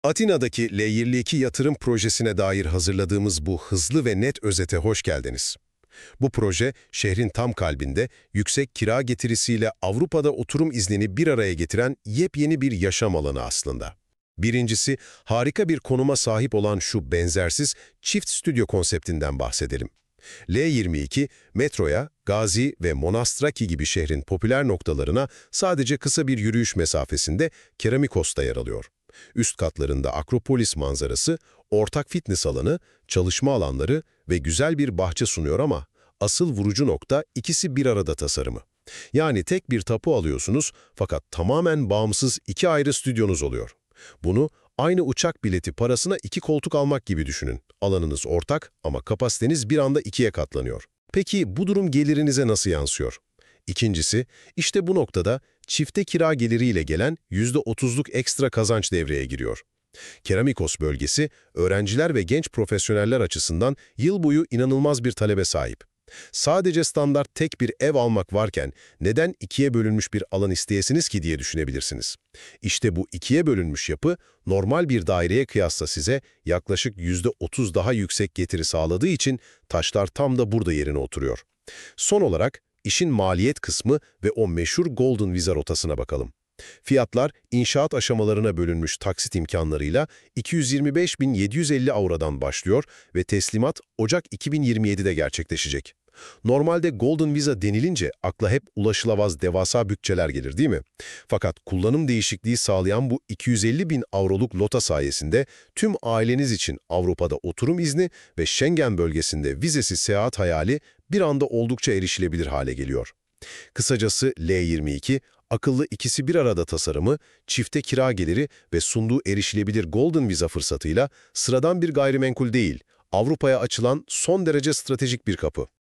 Atina'daki L22 yatırım projesine dair hazırladığımız bu hızlı ve net özete hoş geldiniz. Bu proje, şehrin tam kalbinde yüksek kira getirisiyle Avrupa'da oturum iznini bir araya getiren yepyeni bir yaşam alanı aslında. Birincisi, harika bir konuma sahip olan şu benzersiz çift stüdyo konseptinden bahsedelim. L22, metroya, Gazi ve Monastraki gibi şehrin popüler noktalarına sadece kısa bir yürüyüş mesafesinde Keramikos'ta yer alıyor. Üst katlarında Akropolis manzarası, ortak fitness alanı, çalışma alanları ve güzel bir bahçe sunuyor ama asıl vurucu nokta ikisi bir arada tasarımı. Yani tek bir tapu alıyorsunuz fakat tamamen bağımsız iki ayrı stüdyonuz oluyor. Bunu aynı uçak bileti parasına iki koltuk almak gibi düşünün. Alanınız ortak ama kapasiteniz bir anda ikiye katlanıyor. Peki bu durum gelirinize nasıl yansıyor? İkincisi, işte bu noktada çifte kira geliriyle gelen %30'luk ekstra kazanç devreye giriyor. Keramikos bölgesi, öğrenciler ve genç profesyoneller açısından yıl boyu inanılmaz bir talebe sahip. Sadece standart tek bir ev almak varken neden ikiye bölünmüş bir alan isteyesiniz ki diye düşünebilirsiniz. İşte bu ikiye bölünmüş yapı, normal bir daireye kıyasla size yaklaşık %30 daha yüksek getiri sağladığı için taşlar tam da burada yerine oturuyor. Son olarak, işin maliyet kısmı ve o meşhur Golden Visa rotasına bakalım. Fiyatlar inşaat aşamalarına bölünmüş taksit imkanlarıyla 225.750 avrodan başlıyor ve teslimat Ocak 2027'de gerçekleşecek. Normalde Golden Visa denilince akla hep ulaşılamaz devasa bütçeler gelir değil mi? Fakat kullanım değişikliği sağlayan bu 250.000 avroluk lota sayesinde tüm aileniz için Avrupa'da oturum izni ve Schengen bölgesinde vizesiz seyahat hayali bir anda oldukça erişilebilir hale geliyor. Kısacası L22, akıllı ikisi bir arada tasarımı, çifte kira geliri ve sunduğu erişilebilir Golden Visa fırsatıyla sıradan bir gayrimenkul değil, Avrupa'ya açılan son derece stratejik bir kapı.